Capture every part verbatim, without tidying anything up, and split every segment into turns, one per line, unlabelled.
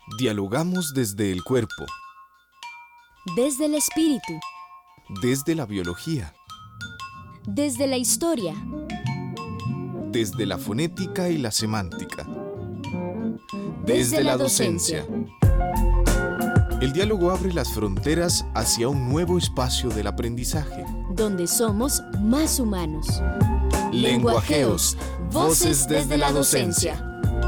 Dialogamos desde el cuerpo,
desde el espíritu,
desde la biología,
desde la historia,
desde la fonética y la semántica,
desde, desde la docencia.
El diálogo abre las fronteras hacia un nuevo espacio del aprendizaje,
donde somos más humanos.
Lenguajeos, voces desde la docencia.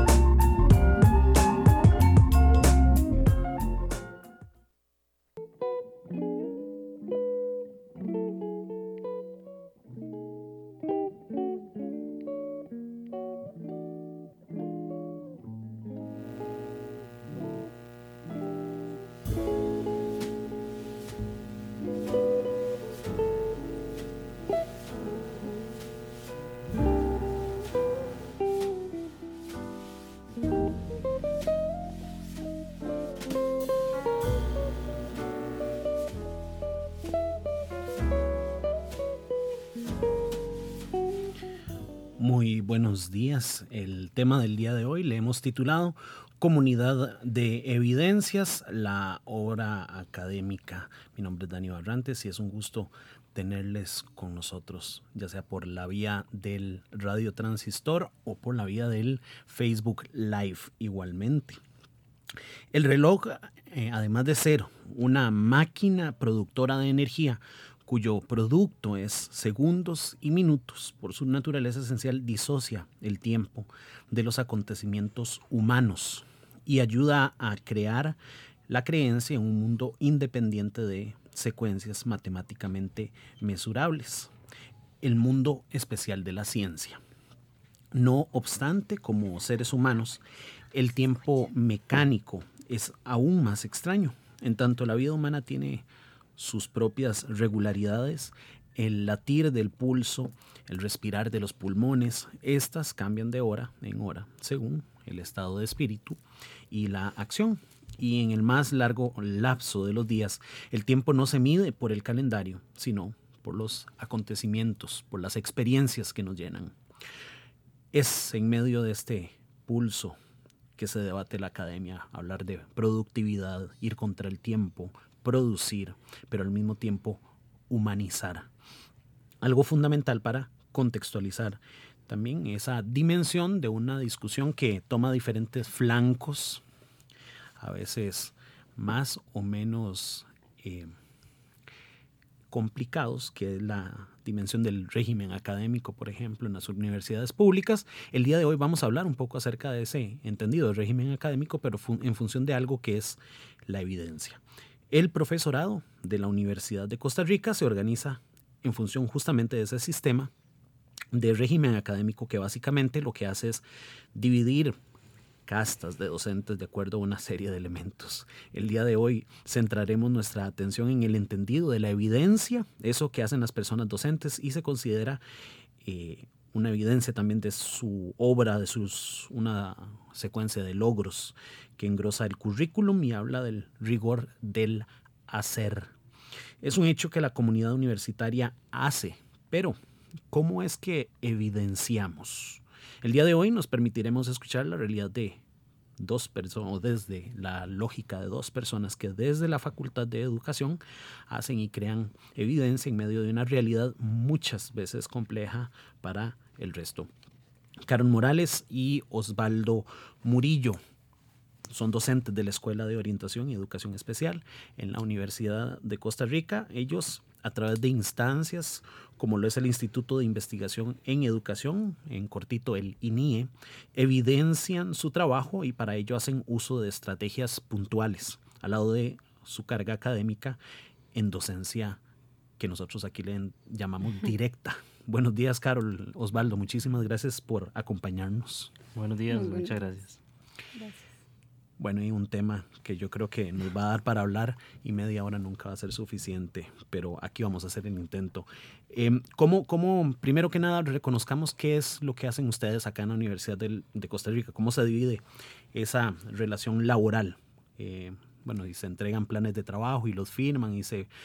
Muy buenos días. El tema del día de hoy le hemos titulado Comunidad de Evidencias, la obra académica. Mi nombre es Dani Barrantes y es un gusto tenerles con nosotros, ya sea por la vía del Radio Transistor o por la vía del Facebook Live igualmente. El reloj, eh, además de ser una máquina productora de energía, cuyo producto es segundos y minutos, por su naturaleza esencial disocia el tiempo de los acontecimientos humanos y ayuda a crear la creencia en un mundo independiente de secuencias matemáticamente mesurables, el mundo especial de la ciencia. No obstante, como seres humanos, el tiempo mecánico es aún más extraño, en tanto la vida humana tiene sus propias regularidades, el latir del pulso, el respirar de los pulmones. Estas cambian de hora en hora según el estado de espíritu y la acción. Y en el más largo lapso de los días, el tiempo no se mide por el calendario, sino por los acontecimientos, por las experiencias que nos llenan. Es en medio de este pulso que se debate la academia, hablar de productividad, ir contra el tiempo, producir, pero al mismo tiempo humanizar. Algo fundamental para contextualizar también esa dimensión de una discusión que toma diferentes flancos, a veces más o menos eh, complicados, que es la dimensión del régimen académico, por ejemplo, en las universidades públicas. El día de hoy vamos a hablar un poco acerca de ese entendido del régimen académico, pero en función de algo que es la evidencia. El profesorado de la Universidad de Costa Rica se organiza en función justamente de ese sistema de régimen académico que básicamente lo que hace es dividir castas de docentes de acuerdo a una serie de elementos. El día de hoy centraremos nuestra atención en el entendido de la evidencia, eso que hacen las personas docentes, y se considera eh, una evidencia también de su obra, de sus, una secuencia de logros que engrosa el currículum y habla del rigor del hacer. Es un hecho que la comunidad universitaria hace, pero ¿cómo es que evidenciamos? El día de hoy nos permitiremos escuchar la realidad de dos personas, o desde la lógica de dos personas que desde la Facultad de Educación hacen y crean evidencia en medio de una realidad muchas veces compleja para el resto. Carol Morales y Osvaldo Murillo son docentes de la Escuela de Orientación y Educación Especial en la Universidad de Costa Rica. Ellos, a través de instancias como lo es el Instituto de Investigación en Educación, en cortito el I N I E, evidencian su trabajo y para ello hacen uso de estrategias puntuales al lado de su carga académica en docencia que nosotros aquí le llamamos directa. Buenos días, Carol, Osvaldo, muchísimas gracias por acompañarnos.
Buenos días,
Muy bueno.
Muchas gracias.
Gracias.
Bueno, y un tema que yo creo que nos va a dar para hablar y media hora nunca va a ser suficiente, pero aquí vamos a hacer el intento. Eh, ¿cómo, cómo, primero que nada, reconozcamos qué es lo que hacen ustedes acá en la Universidad de, de Costa Rica? ¿Cómo se divide esa relación laboral? Eh, bueno, y se entregan planes de trabajo y los firman y se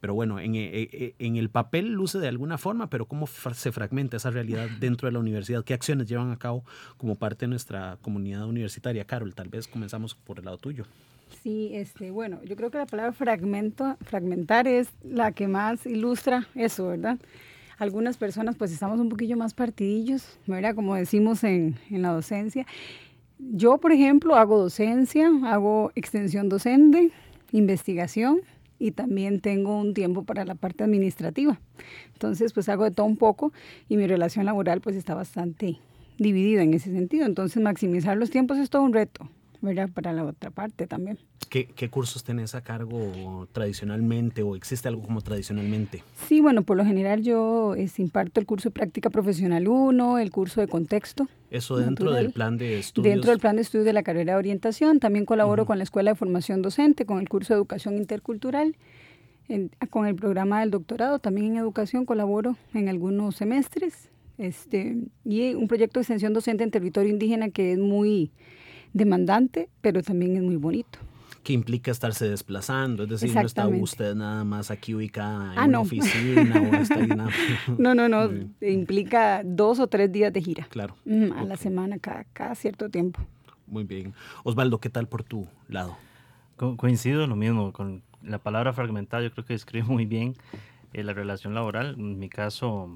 pero bueno, en, en el papel luce de alguna forma, pero ¿cómo se fragmenta esa realidad dentro de la universidad? ¿Qué acciones llevan a cabo como parte de nuestra comunidad universitaria? Carol, tal vez comenzamos por el lado tuyo.
Sí, este, bueno, yo creo que la palabra fragmento, fragmentar es la que más ilustra eso, ¿verdad? Algunas personas pues estamos un poquillo más partidillos, ¿verdad? Como decimos en, en la docencia. Yo, por ejemplo, hago docencia, hago extensión docente, investigación, y también tengo un tiempo para la parte administrativa. Entonces, pues hago de todo un poco y mi relación laboral pues está bastante dividida en ese sentido. Entonces, maximizar los tiempos es todo un reto, ¿verdad? Para la otra parte también.
¿Qué, qué cursos tenés a cargo tradicionalmente o existe algo como tradicionalmente?
Sí, bueno, por lo general yo es, imparto el curso de práctica profesional uno, el curso de contexto.
¿Eso dentro natural, del plan de estudios?
Dentro del plan de estudios de la carrera de orientación. También colaboro uh-huh. con la Escuela de Formación Docente, con el curso de educación intercultural, en, con el programa del doctorado. También en educación colaboro en algunos semestres. Este, y un proyecto de extensión docente en territorio indígena que es muy demandante, pero también es muy bonito.
Que implica estarse desplazando, es decir, no está usted nada más aquí ubicada en
ah,
una
no.
oficina o está en nada.
No, no, no, implica dos o tres días de gira.
Claro.
Mm, a
okay.
la semana, cada, cada cierto tiempo.
Muy bien. Osvaldo, ¿qué tal por tu lado?
Co- coincido lo mismo, con la palabra fragmentada, yo creo que describe muy bien eh, la relación laboral. En mi caso,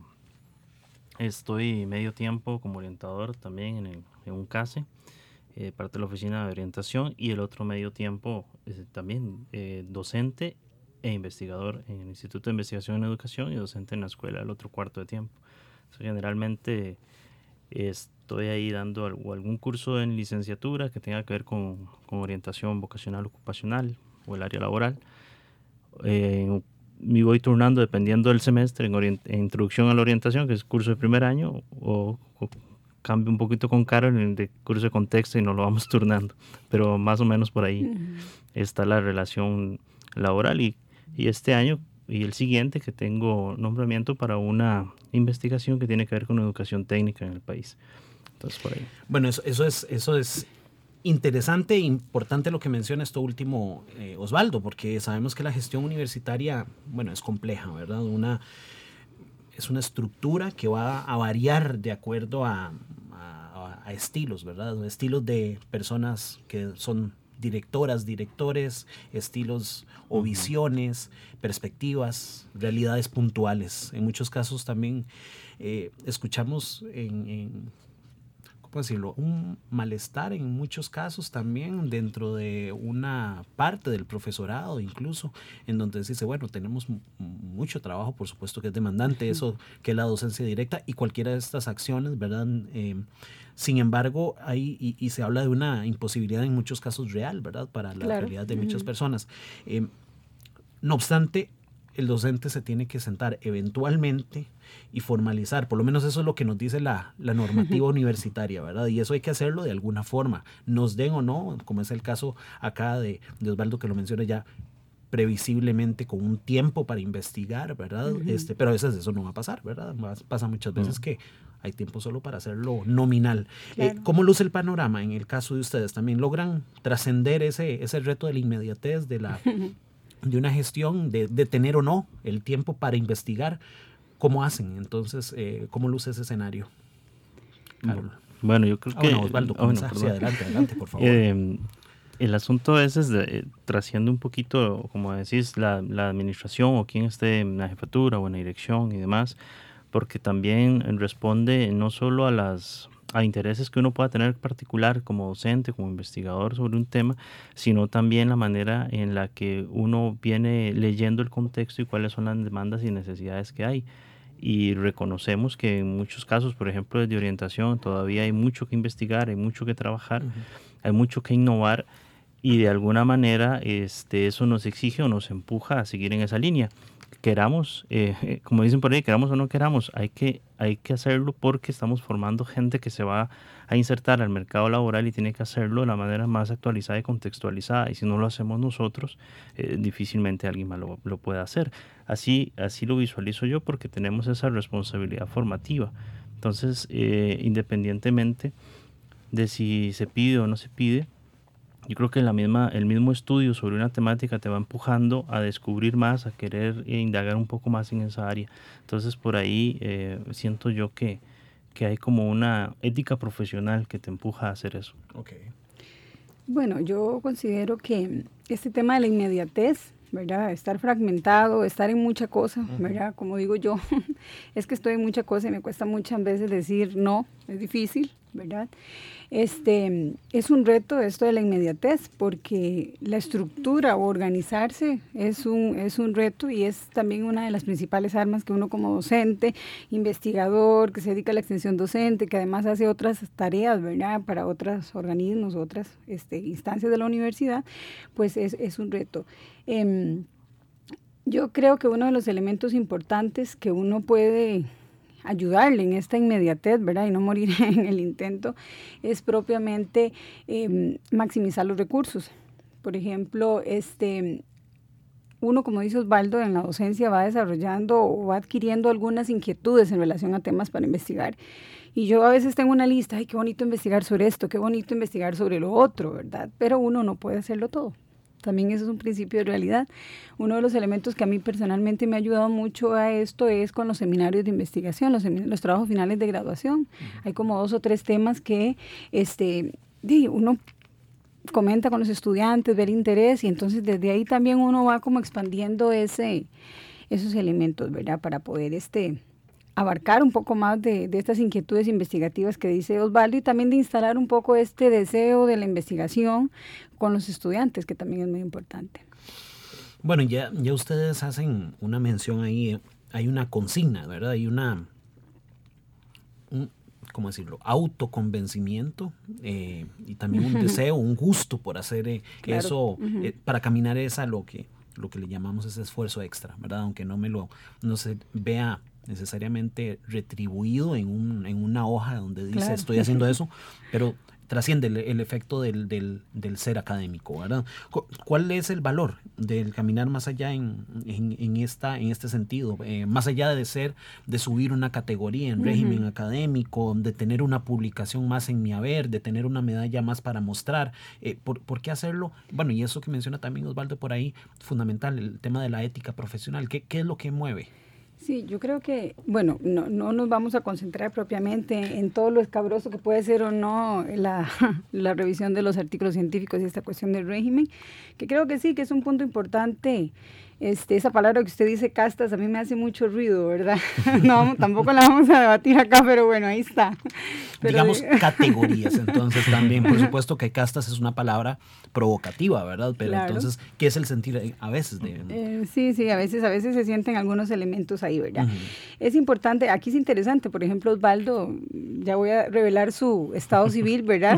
estoy medio tiempo como orientador también en, el, en un CASE. Eh, parte de la oficina de orientación y el otro medio tiempo eh, también eh, docente e investigador en el Instituto de Investigación en Educación y docente en la escuela el otro cuarto de tiempo. So, generalmente eh, estoy ahí dando algo, algún curso en licenciatura que tenga que ver con, con orientación vocacional ocupacional o el área laboral. Eh, me voy turnando dependiendo del semestre en, orient- en introducción a la orientación, que es curso de primer año, o, o cambio un poquito con Carol en el curso de contexto y nos lo vamos turnando, pero más o menos por ahí uh-huh. está la relación laboral y, y este año y el siguiente que tengo nombramiento para una investigación que tiene que ver con educación técnica en el país. Entonces por ahí.
Bueno, eso, eso es eso es interesante e importante lo que menciona esto último, eh, Osvaldo, porque sabemos que la gestión universitaria, bueno, es compleja, ¿verdad? Una es una estructura que va a variar de acuerdo a, a, a estilos, ¿verdad? Estilos de personas que son directoras, directores, estilos o visiones, perspectivas, realidades puntuales. En muchos casos también eh, escuchamos en, en ¿cómo decirlo? Un malestar en muchos casos también dentro de una parte del profesorado incluso, en donde se dice, bueno, tenemos m- mucho trabajo, por supuesto que es demandante, eso que es la docencia directa y cualquiera de estas acciones, ¿verdad? Eh, sin embargo, hay, y, y se habla de una imposibilidad en muchos casos real, ¿verdad? Para la claro. realidad de uh-huh. muchas personas. Eh, no obstante, el docente se tiene que sentar eventualmente y formalizar, por lo menos eso es lo que nos dice la, la normativa universitaria, ¿verdad? Y eso hay que hacerlo de alguna forma, nos den o no, como es el caso acá de, de Osvaldo que lo menciona ya, previsiblemente con un tiempo para investigar, ¿verdad? Uh-huh. Este, pero a veces eso no va a pasar, ¿verdad? Pasa muchas veces uh-huh. que hay tiempo solo para hacerlo nominal. Claro. Eh, ¿Cómo luce el panorama en el caso de ustedes? ¿También logran trascender ese, ese reto de la inmediatez, de la... de una gestión, de, de tener o no el tiempo para investigar? ¿Cómo hacen? Entonces, eh, ¿cómo luce ese escenario?
Carol. Bueno, yo creo
ah,
que...
Bueno, Osvaldo,
oh, bueno,
sí, adelante, adelante, por favor.
Eh, el asunto es, es de, eh, trasciende un poquito, como decís, la, la administración o quien esté en la jefatura o en la dirección y demás, porque también responde no solo a las... a intereses que uno pueda tener particular como docente, como investigador sobre un tema, sino también la manera en la que uno viene leyendo el contexto y cuáles son las demandas y necesidades que hay. Y reconocemos que en muchos casos, por ejemplo, desde orientación, todavía hay mucho que investigar, hay mucho que trabajar, uh-huh. hay mucho que innovar y de alguna manera este, eso nos exige o nos empuja a seguir en esa línea. Queramos, eh, como dicen por ahí, queramos o no queramos, hay que, hay que hacerlo porque estamos formando gente que se va a insertar al mercado laboral y tiene que hacerlo de la manera más actualizada y contextualizada. Y si no lo hacemos nosotros, eh, difícilmente alguien más lo, lo pueda hacer. Así, así lo visualizo yo porque tenemos esa responsabilidad formativa. Entonces, eh, independientemente de si se pide o no se pide, yo creo que la misma, el mismo estudio sobre una temática te va empujando a descubrir más, a querer indagar un poco más en esa área. Entonces por ahí eh, siento yo que, que hay como una ética profesional que te empuja a hacer eso.
Okay.
Bueno, yo considero que este tema de la inmediatez, ¿verdad? Estar fragmentado, estar en mucha cosa, ¿verdad? Como digo yo, es que estoy en mucha cosa y me cuesta muchas veces decir no, es difícil, ¿verdad? Este, es un reto esto de la inmediatez, porque la estructura o organizarse es un, es un reto y es también una de las principales armas que uno como docente, investigador, que se dedica a la extensión docente, que además hace otras tareas, ¿verdad? Para otros organismos, otras este, instancias de la universidad, pues es, es un reto. Eh, yo creo que uno de los elementos importantes que uno puede ayudarle en esta inmediatez, ¿verdad? Y no morir en el intento, es propiamente eh, maximizar los recursos. Por ejemplo, este, uno, como dice Osvaldo, en la docencia va desarrollando o va adquiriendo algunas inquietudes en relación a temas para investigar. Y yo a veces tengo una lista, ay, qué bonito investigar sobre esto, qué bonito investigar sobre lo otro, ¿verdad? Pero uno no puede hacerlo todo. También eso es un principio de realidad. Uno de los elementos que a mí personalmente me ha ayudado mucho a esto es con los seminarios de investigación, los, los trabajos finales de graduación. Uh-huh. Hay como dos o tres temas que este, uno comenta con los estudiantes, ver interés, y entonces desde ahí también uno va como expandiendo ese, esos elementos, ¿verdad? Para poder este, abarcar un poco más de, de estas inquietudes investigativas que dice Osvaldo, y también de instalar un poco este deseo de la investigación con los estudiantes, que también es muy importante.
Bueno, ya, ya ustedes hacen una mención ahí, hay una consigna, ¿verdad? Hay una, un, ¿cómo decirlo? Autoconvencimiento eh, y también un deseo, un gusto por hacer eh, claro. eso, uh-huh. eh, para caminar esa lo que, lo que le llamamos ese esfuerzo extra, ¿verdad? Aunque no me lo, no se vea necesariamente retribuido en, un, en una hoja donde dice claro. estoy haciendo eso, pero trasciende el, el efecto del, del, del ser académico, ¿verdad? ¿Cuál es el valor del caminar más allá en, en, en, esta, en este sentido? Eh, más allá de ser, de subir una categoría en uh-huh. régimen académico, de tener una publicación más en mi haber, de tener una medalla más para mostrar. Eh, ¿por, ¿Por qué hacerlo? Bueno, y eso que menciona también Osvaldo por ahí, fundamental, el tema de la ética profesional. ¿Qué, qué es lo que mueve?
Sí, yo creo que, bueno, no, no nos vamos a concentrar propiamente en todo lo escabroso que puede ser o no la, la revisión de los artículos científicos y esta cuestión del régimen, que creo que sí, que es un punto importante. Este, esa palabra que usted dice, castas, a mí me hace mucho ruido, ¿verdad? No, tampoco la vamos a debatir acá, pero bueno, ahí está. Pero,
digamos categorías, entonces también, por supuesto que castas es una palabra provocativa, ¿verdad? Pero claro. Entonces, ¿qué es el sentir a veces de...?
Eh, sí, sí, a veces, a veces se sienten algunos elementos ahí, ¿verdad? Uh-huh. Es importante, aquí es interesante, por ejemplo, Osvaldo, ya voy a revelar su estado civil, ¿verdad?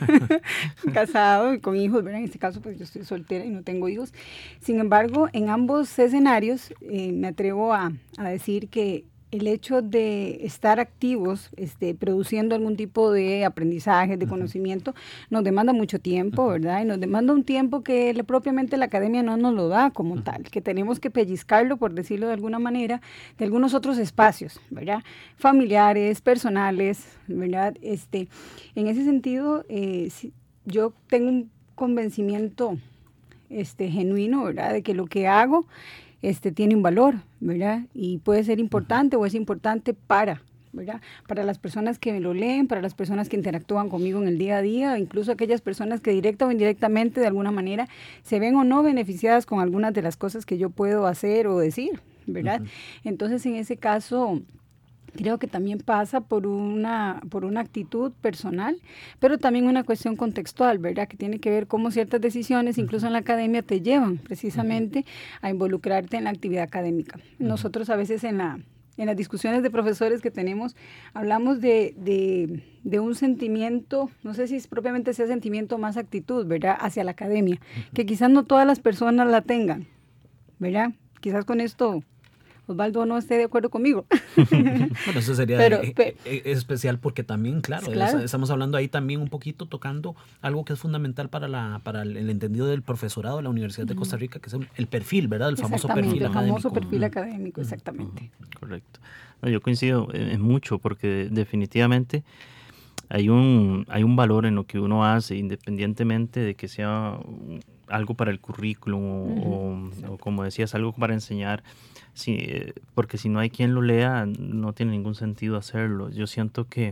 Casado y con hijos, ¿verdad? En este caso, pues yo estoy soltera y no tengo hijos. Sin embargo, en ambos escenarios eh, me atrevo a, a decir que el hecho de estar activos, este, produciendo algún tipo de aprendizaje, de uh-huh. conocimiento, nos demanda mucho tiempo, uh-huh. ¿verdad? Y nos demanda un tiempo que la, propiamente la academia no nos lo da como uh-huh. tal, que tenemos que pellizcarlo, por decirlo de alguna manera, de algunos otros espacios, ¿verdad? Familiares, personales, ¿verdad? Este, en ese sentido, eh, si, yo tengo un convencimiento este, genuino, ¿verdad? De que lo que hago este, tiene un valor, ¿verdad? Y puede ser importante o es importante para, ¿verdad? Para las personas que me lo leen, para las personas que interactúan conmigo en el día a día, incluso aquellas personas que directa o indirectamente de alguna manera se ven o no beneficiadas con algunas de las cosas que yo puedo hacer o decir, ¿verdad? Uh-huh. Entonces, en ese caso, creo que también pasa por una, por una actitud personal, pero también una cuestión contextual, ¿verdad? Que tiene que ver cómo ciertas decisiones, incluso en la academia, te llevan precisamente a involucrarte en la actividad académica. Nosotros a veces en la... En las discusiones de profesores que tenemos, hablamos de, de, de un sentimiento, no sé si es propiamente sea sentimiento más actitud, ¿verdad? Hacia la academia, que quizás no todas las personas la tengan, ¿verdad? Quizás con esto Osvaldo no esté de acuerdo conmigo.
Bueno, eso sería pero, pero, especial porque también, claro, claro, estamos hablando ahí también un poquito tocando algo que es fundamental para la para el entendido del profesorado de la Universidad de Costa Rica, que es el perfil, ¿verdad? El famoso perfil
el
académico.
El famoso perfil académico, exactamente.
Correcto. No, yo coincido en mucho porque definitivamente hay un, hay un valor en lo que uno hace, independientemente de que sea algo para el currículum uh-huh. o, o, como decías, algo para enseñar, sí, porque si no hay quien lo lea, no tiene ningún sentido hacerlo. Yo siento que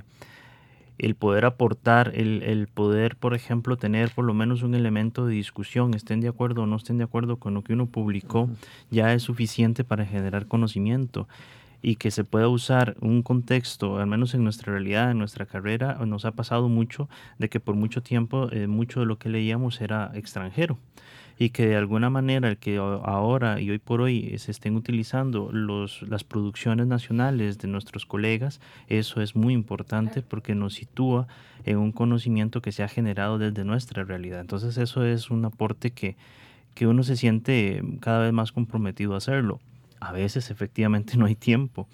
el poder aportar, el, el poder, por ejemplo, tener por lo menos un elemento de discusión, estén de acuerdo o no estén de acuerdo con lo que uno publicó, uh-huh. ya es suficiente para generar conocimiento. Y que se pueda usar un contexto, al menos en nuestra realidad, en nuestra carrera, nos ha pasado mucho de que por mucho tiempo eh, mucho de lo que leíamos era extranjero y que de alguna manera el que ahora y hoy por hoy se estén utilizando los, las producciones nacionales de nuestros colegas, eso es muy importante porque nos sitúa en un conocimiento que se ha generado desde nuestra realidad. Entonces eso es un aporte que, que uno se siente cada vez más comprometido a hacerlo. A veces efectivamente no hay tiempo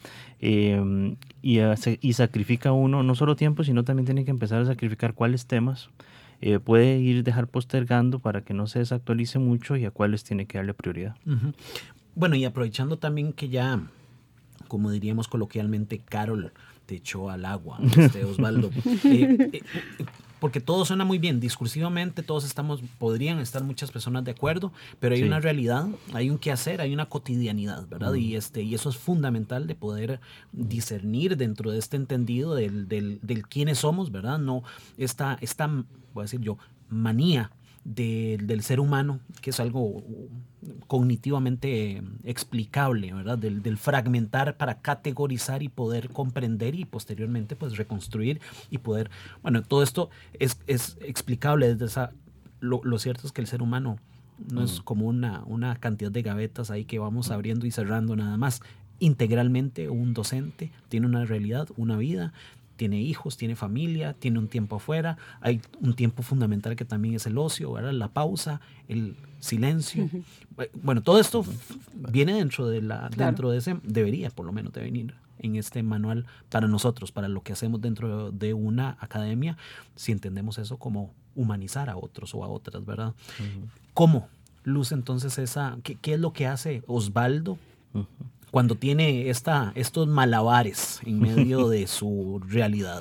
eh, y, y sacrifica uno no solo tiempo, sino también tiene que empezar a sacrificar cuáles temas eh, puede ir dejar postergando para que no se desactualice mucho y a cuáles tiene que darle prioridad.
Uh-huh. Bueno, y aprovechando también que ya, como diríamos coloquialmente, Carol te echó al agua, este, Osvaldo, eh, eh, porque todo suena muy bien, discursivamente todos estamos, podrían estar muchas personas de acuerdo, pero hay sí. una realidad, hay un quehacer, hay una cotidianidad, ¿verdad? Mm. Y, este, y eso es fundamental de poder discernir dentro de este entendido del, del, del quiénes somos, ¿verdad? No esta, esta, voy a decir yo, manía de, del ser humano, que es algo cognitivamente explicable, ¿verdad? Del, del fragmentar para categorizar y poder comprender y posteriormente pues reconstruir y poder, bueno, todo esto es, es explicable desde esa, lo, lo cierto es que el ser humano no uh-huh. es como una, una cantidad de gavetas ahí que vamos abriendo y cerrando nada más. Integralmente un docente tiene una realidad, una vida, tiene hijos, tiene familia, tiene un tiempo afuera, hay un tiempo fundamental que también es el ocio, ¿verdad? La pausa, el silencio. Uh-huh. Bueno, todo esto uh-huh. viene dentro de la, claro. dentro de ese, debería por lo menos de venir en este manual para nosotros, para lo que hacemos dentro de una academia, si entendemos eso como humanizar a otros o a otras, ¿verdad? Uh-huh. ¿Cómo luce entonces esa, qué, qué es lo que hace Osvaldo uh-huh. cuando tiene esta, estos malabares en medio de su realidad?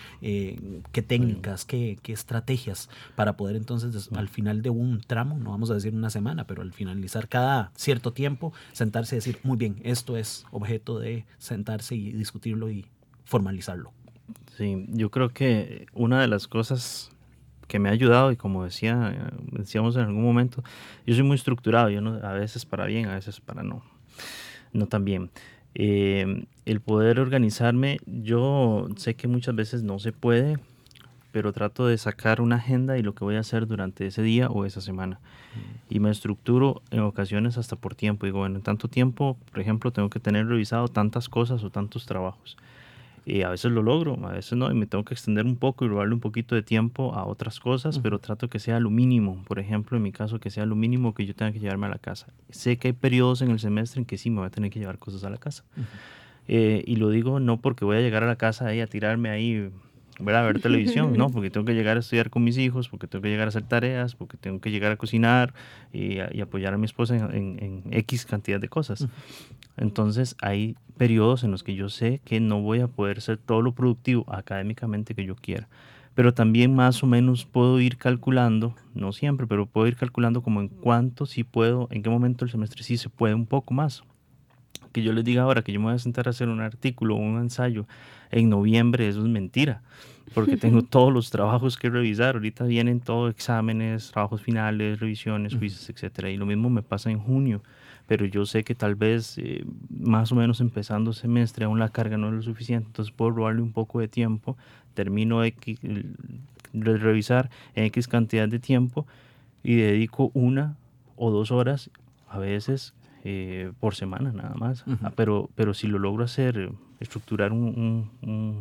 Eh, ¿Qué técnicas, qué, qué estrategias para poder entonces al final de un tramo, no vamos a decir una semana, pero al finalizar cada cierto tiempo, sentarse y decir, muy bien, esto es objeto de sentarse y discutirlo y formalizarlo?
Sí, yo creo que una de las cosas que me ha ayudado, y como decía, decíamos en algún momento, yo soy muy estructurado, yo no, a veces para bien, a veces para no. No tan bien. Eh, el poder organizarme, yo sé que muchas veces no se puede, pero trato de sacar una agenda y lo que voy a hacer durante ese día o esa semana. Mm. Y me estructuro en ocasiones hasta por tiempo. Digo, bueno, en tanto tiempo, por ejemplo, tengo que tener revisado tantas cosas o tantos trabajos. Y a veces lo logro, a veces no, y me tengo que extender un poco y robarle un poquito de tiempo a otras cosas, uh-huh. pero trato que sea lo mínimo. Por ejemplo, en mi caso, que sea lo mínimo que yo tenga que llevarme a la casa. Sé que hay periodos en el semestre en que sí me voy a tener que llevar cosas a la casa. Uh-huh. Eh, y lo digo no porque voy a llegar a la casa ahí a tirarme ahí, ¿verdad? A ver televisión, no, porque tengo que llegar a estudiar con mis hijos, porque tengo que llegar a hacer tareas, porque tengo que llegar a cocinar y, a, y apoyar a mi esposa en, en, en X cantidad de cosas. Uh-huh. Entonces hay periodos en los que yo sé que no voy a poder ser todo lo productivo académicamente que yo quiera, pero también más o menos puedo ir calculando, no siempre, pero puedo ir calculando como en cuánto sí puedo, en qué momento el semestre sí se puede un poco más. Que yo les diga ahora que yo me voy a sentar a hacer un artículo o un ensayo en noviembre, eso es mentira, porque tengo todos los trabajos que revisar. Ahorita vienen todos exámenes, trabajos finales, revisiones, juicios, etcétera. Y lo mismo me pasa en junio, pero yo sé que tal vez eh, más o menos empezando el semestre aún la carga no es lo suficiente, entonces puedo robarle un poco de tiempo, termino X, de revisar en X cantidad de tiempo y dedico una o dos horas a veces eh, por semana nada más. Uh-huh. Ah, pero, pero si lo logro hacer, estructurar un, un, un,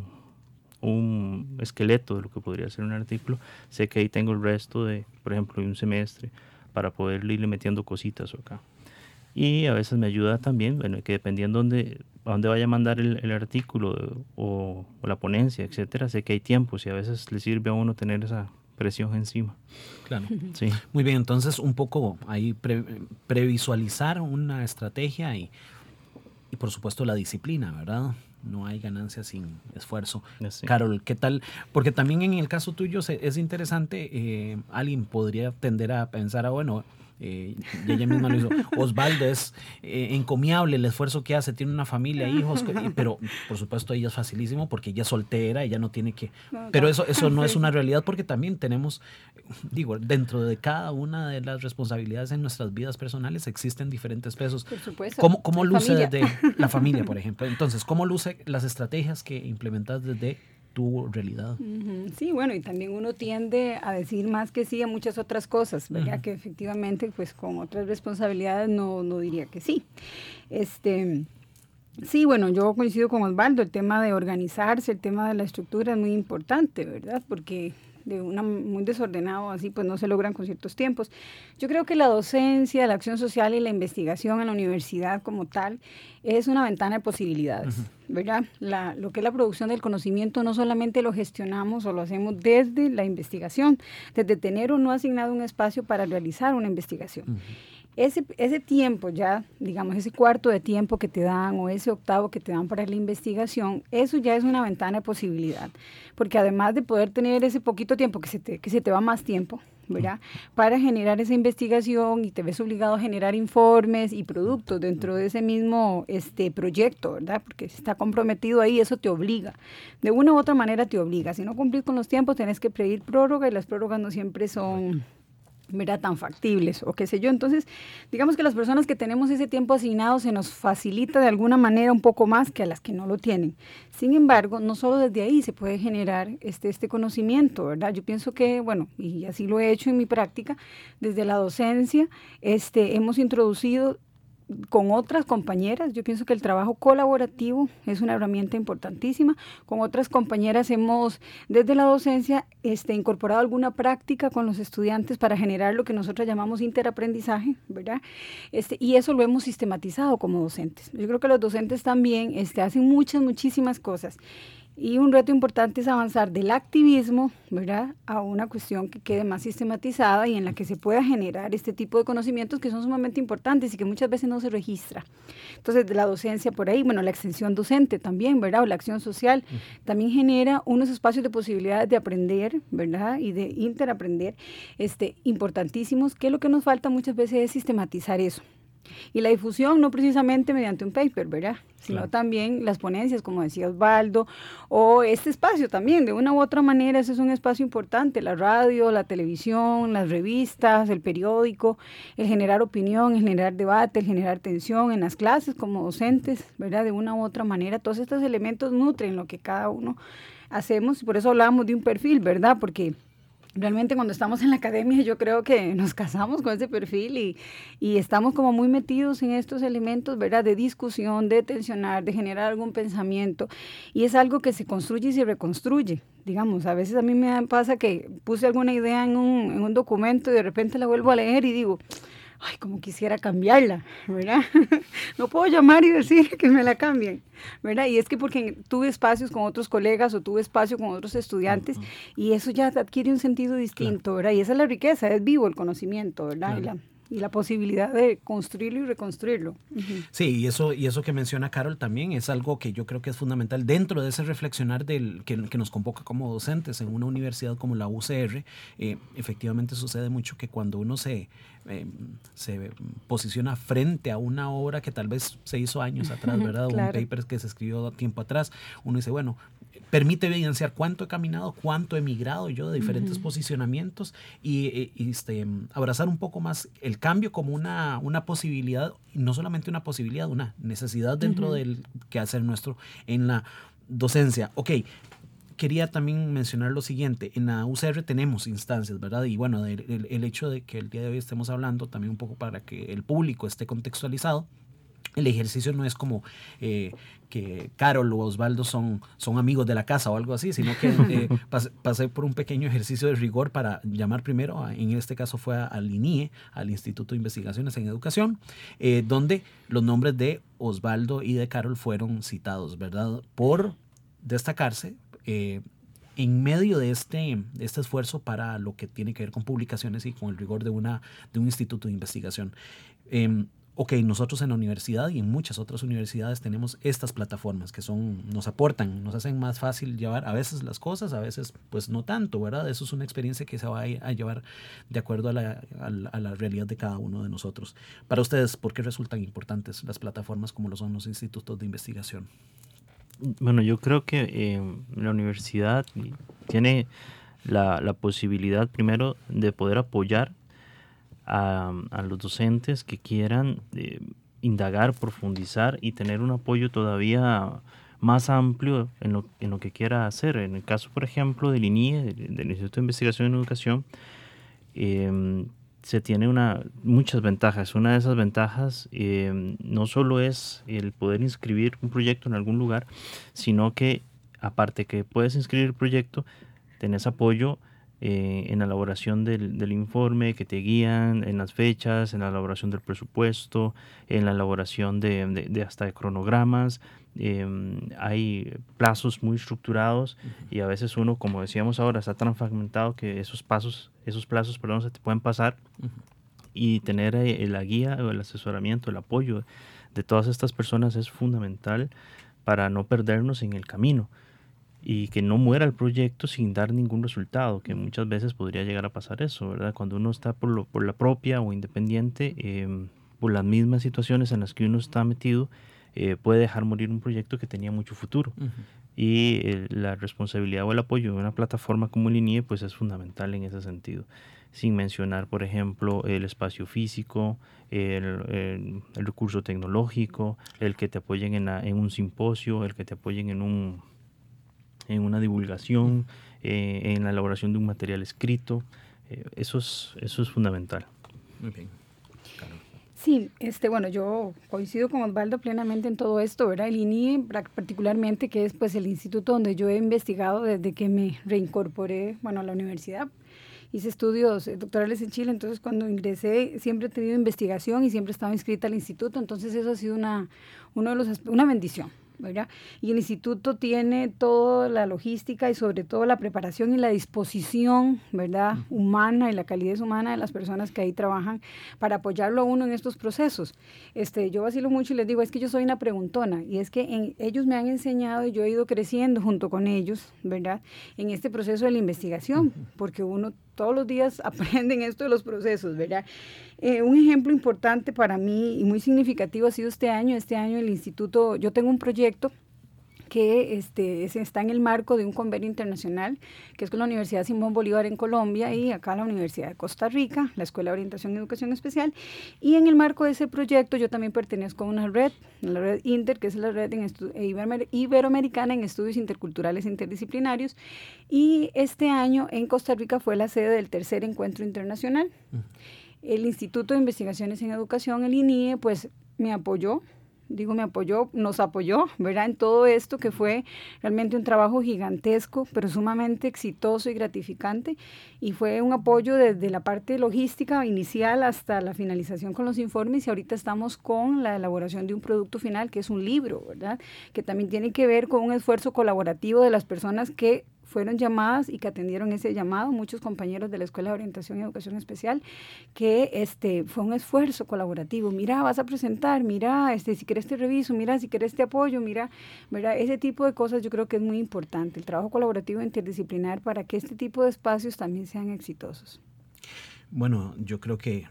un esqueleto de lo que podría ser un artículo, sé que ahí tengo el resto de, por ejemplo, de un semestre para poder irle metiendo cositas acá. Y a veces me ayuda también, bueno, que dependiendo dónde, a dónde vaya a mandar el, el artículo o, o la ponencia, etcétera, sé que hay tiempos y a veces le sirve a uno tener esa presión encima.
Claro.
Sí.
Muy bien, entonces un poco ahí pre, previsualizar una estrategia y, y por supuesto la disciplina, ¿verdad? no hay ganancia sin esfuerzo.
Sí.
Carol, ¿qué tal? Porque también en el caso tuyo se, es interesante, eh, alguien podría tender a pensar, ah, bueno, Eh, y ella misma lo hizo. Osvaldo es eh, encomiable el esfuerzo que hace, tiene una familia, hijos, pero por supuesto ella es facilísimo porque ella es soltera, ella no tiene que, pero eso, eso no es una realidad porque también tenemos, digo, dentro de cada una de las responsabilidades en nuestras vidas personales existen diferentes pesos.
Por supuesto.
¿Cómo, cómo luce
familia.
desde la familia, por ejemplo? Entonces, ¿cómo luce las estrategias que implementas desde tu realidad?
Uh-huh. Sí, bueno, y también uno tiende a decir más que sí a muchas otras cosas, ¿verdad? Uh-huh. Que efectivamente, pues con otras responsabilidades no, no diría que sí. Este, sí, bueno, yo coincido con Osvaldo, el tema de organizarse, el tema de la estructura es muy importante, ¿verdad? Porque de una muy desordenado así, pues no se logran con ciertos tiempos. Yo creo que la docencia, la acción social y la investigación en la universidad como tal es una ventana de posibilidades, uh-huh. ¿verdad? La, lo que es la producción del conocimiento no solamente lo gestionamos o lo hacemos desde la investigación, desde tener o no asignado un espacio para realizar una investigación. Uh-huh. Ese, ese tiempo ya, digamos, ese cuarto de tiempo que te dan o ese octavo que te dan para la investigación, eso ya es una ventana de posibilidad. Porque además de poder tener ese poquito tiempo, que se te, que se te va más tiempo, ¿verdad? Para generar esa investigación y te ves obligado a generar informes y productos dentro de ese mismo este, proyecto, ¿verdad? Porque si está comprometido ahí, eso te obliga. De una u otra manera te obliga. Si no cumplís con los tiempos, tenés que pedir prórroga y las prórrogas no siempre son... ¿verdad? Tan factibles o qué sé yo. Entonces, digamos que las personas que tenemos ese tiempo asignado se nos facilita de alguna manera un poco más que a las que no lo tienen. Sin embargo, no solo desde ahí se puede generar este, este conocimiento, ¿verdad? Yo pienso que, bueno, y así lo he hecho en mi práctica, desde la docencia este, hemos introducido con otras compañeras, yo pienso que el trabajo colaborativo es una herramienta importantísima. Con otras compañeras hemos, desde la docencia, este, incorporado alguna práctica con los estudiantes para generar lo que nosotros llamamos interaprendizaje, ¿verdad? Este, y eso lo hemos sistematizado como docentes. Yo creo que los docentes también este, hacen muchas, muchísimas cosas. Y un reto importante es avanzar del activismo, ¿verdad?, a una cuestión que quede más sistematizada y en la que se pueda generar este tipo de conocimientos que son sumamente importantes y que muchas veces no se registra. Entonces, de la docencia por ahí, bueno, la extensión docente también, ¿verdad?, o la acción social, uh-huh. también genera unos espacios de posibilidades de aprender, ¿verdad?, y de interaprender, este, importantísimos, que lo que nos falta muchas veces es sistematizar eso. Y la difusión no precisamente mediante un paper, ¿verdad? Sino claro. también las ponencias, como decía Osvaldo, o este espacio también, de una u otra manera, ese es un espacio importante, la radio, la televisión, las revistas, el periódico, el generar opinión, el generar debate, el generar tensión en las clases como docentes, ¿verdad? De una u otra manera, todos estos elementos nutren lo que cada uno hacemos, y por eso hablábamos de un perfil, ¿verdad? Porque realmente cuando estamos en la academia yo creo que nos casamos con ese perfil y, y estamos como muy metidos en estos elementos, ¿verdad?, de discusión, de tensionar, de generar algún pensamiento, y es algo que se construye y se reconstruye. Digamos, a veces a mí me pasa que puse alguna idea en un, en un documento y de repente la vuelvo a leer y digo, ay, como quisiera cambiarla, ¿verdad? No puedo llamar y decir que me la cambien, ¿verdad? Y es que porque tuve espacios con otros colegas o tuve espacio con otros estudiantes, uh-huh. y eso ya adquiere un sentido distinto, claro. ¿verdad? Y esa es la riqueza, es vivo el conocimiento, ¿verdad? Claro. Y la, y la posibilidad de construirlo y reconstruirlo. Uh-huh.
Sí, y eso, y eso que menciona Carol también es algo que yo creo que es fundamental dentro de ese reflexionar del, que, que nos convoca como docentes en una universidad como la U C R. Eh, efectivamente sucede mucho que cuando uno se, eh, se posiciona frente a una obra que tal vez se hizo años atrás, ¿verdad? Claro. Un paper que se escribió tiempo atrás, uno dice, bueno, permite evidenciar cuánto he caminado, cuánto he migrado yo de diferentes uh-huh. posicionamientos y, y este, abrazar un poco más el cambio como una, una posibilidad, y no solamente una posibilidad, una necesidad dentro uh-huh. del quehacer nuestro en la docencia. Ok, quería también mencionar lo siguiente, en la U C R tenemos instancias, ¿verdad? Y bueno, el, el, el hecho de que el día de hoy estemos hablando también un poco para que el público esté contextualizado. El ejercicio no es como eh, que Carol o Osvaldo son, son amigos de la casa o algo así, sino que eh, pasé, pasé por un pequeño ejercicio de rigor para llamar primero, a, en este caso fue al I N I E, al Instituto de Investigaciones en Educación, eh, donde los nombres de Osvaldo y de Carol fueron citados, ¿verdad? Por destacarse eh, en medio de este, de este esfuerzo para lo que tiene que ver con publicaciones y con el rigor de, una, de un instituto de investigación. Eh, ok, nosotros en la universidad y en muchas otras universidades tenemos estas plataformas que son, nos aportan, nos hacen más fácil llevar a veces las cosas, a veces pues no tanto, ¿verdad? Eso es una experiencia que se va a, a llevar de acuerdo a la, a, la, a la realidad de cada uno de nosotros. Para ustedes, ¿por qué resultan importantes las plataformas como lo son los institutos de investigación?
Bueno, yo creo que eh, la universidad tiene la, la posibilidad primero de poder apoyar A, a los docentes que quieran eh, indagar, profundizar y tener un apoyo todavía más amplio en lo, en lo que quiera hacer. En el caso, por ejemplo, del I N I E, del, del Instituto de Investigación en Educación, eh, se tiene una, muchas ventajas. Una de esas ventajas eh, no solo es el poder inscribir un proyecto en algún lugar, sino que aparte que puedes inscribir el proyecto, tenés apoyo Eh, en la elaboración del, del informe, que te guían en las fechas, en la elaboración del presupuesto, en la elaboración de, de, de hasta de cronogramas. Eh, hay plazos muy estructurados y a veces uno, como decíamos ahora, está tan fragmentado que esos pasos, esos plazos, perdón, se te pueden pasar. Uh-huh. Y tener eh, la guía o el asesoramiento, el apoyo de todas estas personas es fundamental para no perdernos en el camino y que no muera el proyecto sin dar ningún resultado, que muchas veces podría llegar a pasar eso, ¿verdad? Cuando uno está por, lo, por la propia o independiente, eh, por las mismas situaciones en las que uno está metido, eh, puede dejar morir un proyecto que tenía mucho futuro. Uh-huh. Y eh, la responsabilidad o el apoyo de una plataforma como el I N I E pues es fundamental en ese sentido. Sin mencionar, por ejemplo, el espacio físico, el, el, el recurso tecnológico, el que te apoyen en, la, en un simposio, el que te apoyen en un... en una divulgación, eh, en la elaboración de un material escrito. Eh, eso, es, eso es fundamental.
Muy bien. Claro.
Sí, este, bueno, yo coincido con Osvaldo plenamente en todo esto, ¿verdad? El I N I E particularmente, que es pues el instituto donde yo he investigado desde que me reincorporé, bueno, a la universidad. Hice estudios doctorales en Chile, entonces cuando ingresé siempre he tenido investigación y siempre he estado inscrita al instituto, entonces eso ha sido una, uno de los, una bendición, ¿verdad? Y el instituto tiene toda la logística y sobre todo la preparación y la disposición, ¿verdad?, humana y la calidez humana de las personas que ahí trabajan para apoyarlo a uno en estos procesos. Este, yo vacilo mucho y les digo, es que yo soy una preguntona y es que en, ellos me han enseñado y yo he ido creciendo junto con ellos, ¿verdad?, en este proceso de la investigación, porque uno todos los días aprenden esto de los procesos, ¿verdad? Eh, un ejemplo importante para mí y muy significativo ha sido este año. Este año el instituto, yo tengo un proyecto que este, está en el marco de un convenio internacional, que es con la Universidad Simón Bolívar en Colombia y acá la Universidad de Costa Rica, la Escuela de Orientación y Educación Especial. Y en el marco de ese proyecto yo también pertenezco a una red, la red Inter, que es la red en estu- Iber- iberoamericana en estudios interculturales e interdisciplinarios. Y este año en Costa Rica fue la sede del tercer encuentro internacional. Uh-huh. El Instituto de Investigaciones en Educación, el I N I E, pues me apoyó. Digo, me apoyó, nos apoyó, ¿verdad?, en todo esto que fue realmente un trabajo gigantesco, pero sumamente exitoso y gratificante, y fue un apoyo desde la parte logística inicial hasta la finalización con los informes, y ahorita estamos con la elaboración de un producto final, que es un libro, ¿verdad?, que también tiene que ver con un esfuerzo colaborativo de las personas que fueron llamadas y que atendieron ese llamado, muchos compañeros de la Escuela de Orientación y Educación Especial, que este, fue un esfuerzo colaborativo. Mira, vas a presentar, mira, este, si quieres te reviso, mira, si quieres te apoyo, mira, ¿verdad? Ese tipo de cosas yo creo que es muy importante, el trabajo colaborativo interdisciplinar para que este tipo de espacios también sean exitosos.
Bueno, yo creo que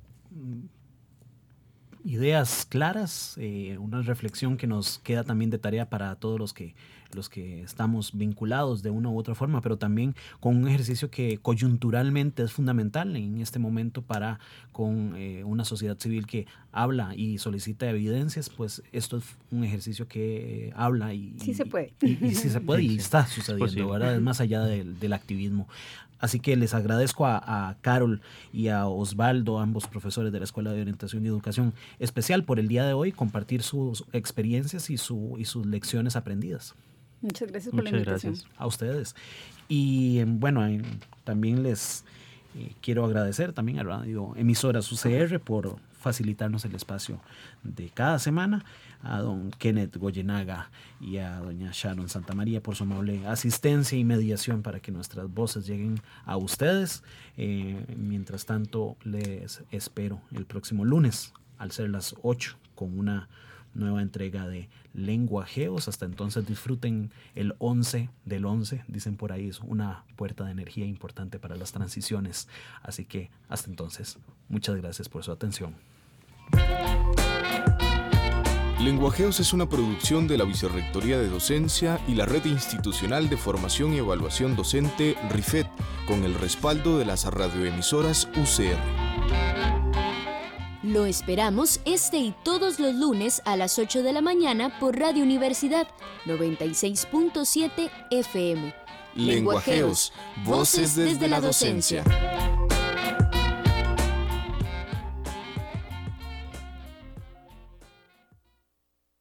ideas claras, eh, una reflexión que nos queda también de tarea para todos los que los que estamos vinculados de una u otra forma, pero también con un ejercicio que coyunturalmente es fundamental en este momento para con eh, una sociedad civil que habla y solicita evidencias, pues esto es un ejercicio que eh, habla y...
Sí
y,
se puede.
Y, y sí se puede y está sucediendo, ¿verdad? Es más allá del, del activismo. Así que les agradezco a, a Carol y a Osvaldo, ambos profesores de la Escuela de Orientación y Educación Especial, por el día de hoy compartir sus experiencias y, su, y sus lecciones aprendidas.
Muchas gracias por
Muchas
la invitación.
Gracias.
A ustedes. Y bueno, eh, también les eh, quiero agradecer también a Radio Emisoras U C R por facilitarnos el espacio de cada semana, a don Kenneth Goyenaga y a doña Sharon Santamaría por su amable asistencia y mediación para que nuestras voces lleguen a ustedes. Eh, mientras tanto, les espero el próximo lunes al ser las ocho con una nueva entrega de Lenguajeos. Hasta entonces disfruten el once del once, dicen por ahí, es una puerta de energía importante para las transiciones. Así que hasta entonces, muchas gracias por su atención.
Lenguajeos es una producción de la Vicerrectoría de Docencia y la Red Institucional de Formación y Evaluación Docente RIFED, con el respaldo de las radioemisoras U C R.
Lo esperamos este y todos los lunes a las ocho de la mañana por Radio Universidad noventa y seis punto siete F M.
Lenguajeos, voces desde la docencia.